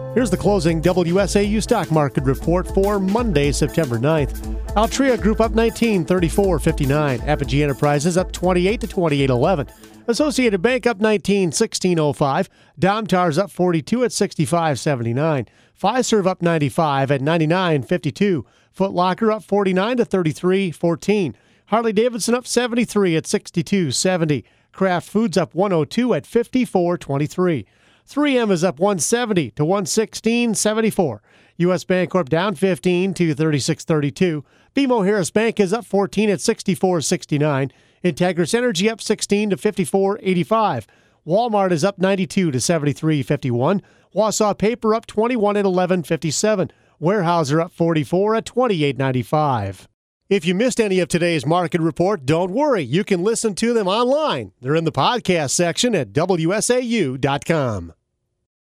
Here's the closing WSAU stock market report for Monday, September 9th. Altria Group up 19, 34.59. Apogee Enterprises up 28 to 28.11. Associated Bank up 19, 16.05. Domtar's up 42 at 65.79. Fiserv up 95 at 99.52. Foot Locker up 49 to 33.14. Harley-Davidson up 73 at 62.70. Kraft Foods up 102 at 54.23. 3M is up 170 to 116.74. U.S. Bancorp down 15 to 36.32. BMO Harris Bank is up 14 at 64.69. Integris Energy up 16 to 54.85. Walmart is up 92 to 73.51. Wausau Paper up 21 at 11.57. Weyerhaeuser up 44 at 28.95. If you missed any of today's market report, don't worry. You can listen to them online. They're in the podcast section at WSAU.com.